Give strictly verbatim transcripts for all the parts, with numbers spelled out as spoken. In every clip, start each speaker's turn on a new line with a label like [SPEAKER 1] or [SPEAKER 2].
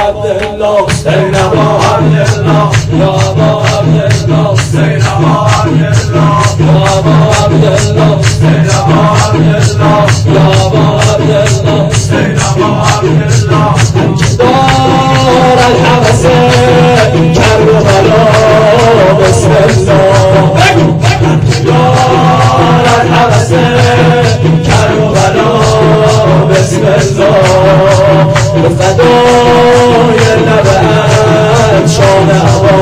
[SPEAKER 1] عبدالله زینبا عبدالله یا ابا عبدالله زینبا عبدالله یا ابا عبدالله زینبا عبدالله یا ابا عبدالله زینبا عبدالله دار الحبس کربلا بسم الله دار الحبس کربلا بسم الله به فدای لب شان ابا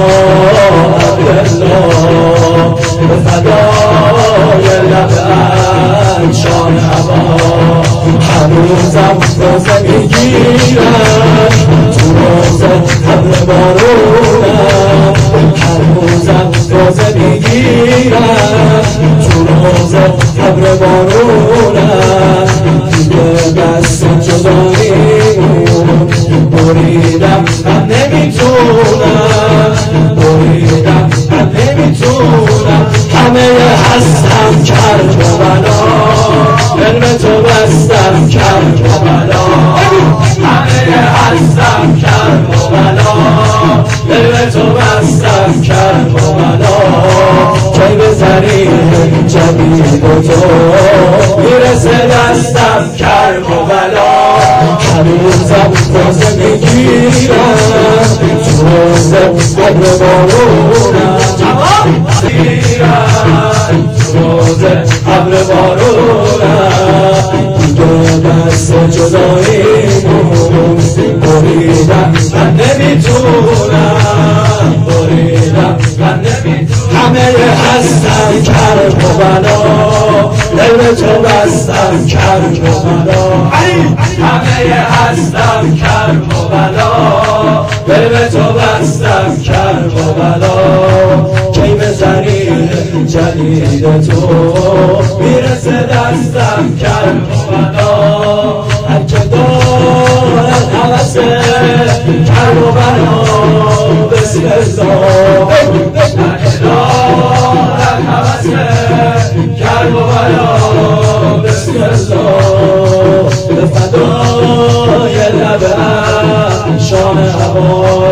[SPEAKER 1] عبدالله به فدای لب شان ابا هنوزم روزه میگیرم تو روزه ابر بارونم هنوزم روزه میگیرم تو روزه ابر بارونم دیگه دست جداییمون بریدم من نمیتونم بریدم من نمیتونم همه هستم کربلا علم تو بستم کربلا همه هستم کربلا علم تو بستم کربلا کی به زرین جدید و تو میرسه دستم کربلا هنوزم روزه میگیرم تو روزه ابر بارونم میگیرم تو روزه ابر بارونم دیگه دست جداییمون بریدم من نمیتونم بریدم من نمیتونم همه هستم کربلا دل تو بستم کربلا همه هستم کربلا دل تو بستم کربلا کی به زرین جدید تو میرسه دستم کربلا هر که دارد هوس کربلا بسم الله هر که دارد هوس کربلا بسم الله به فدای لب شان ابا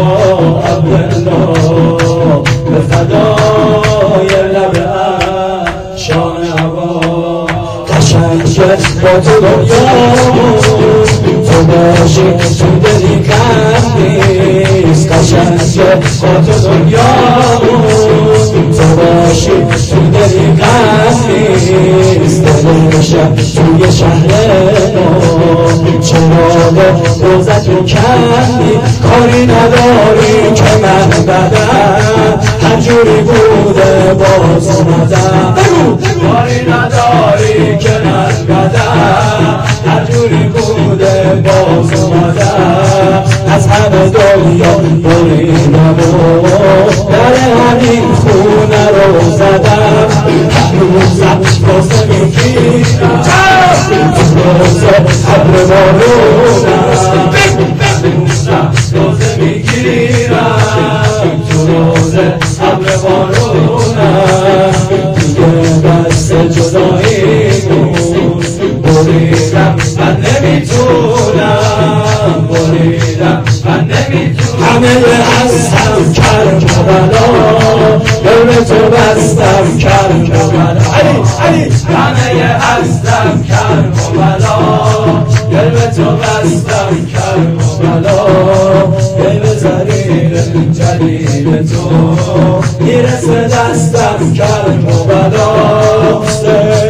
[SPEAKER 1] عبدالله به فدای لب شان ابا قشنگت با تو دنیامون تو باشی تو دلی کم نیست قشنگت با تو دنیامون تو باشی تو دلی کم نیست دلشم توی شهر ما چراغ روزت رو کمی کاری نداری که من بدم هر جوری بوده باز اومدم کاری نداری که من بدم هر جوری بوده باز اومدم از همه دنیا بریدم و در همین خونه رو زدم هنوزم روزه میگیرم تو روزه ابر بارونم هنوزم روزه میگیرم تو روزه ابر بارونم دیگه دست جداییمون بریدم من نمیتونم بریدم من نمیتونم همه هستم کربلا دل تو بستم کربلا همه هستم کربلا دل تو بستم کربلا کی به زرین جدید تو میرسه دستم کربلا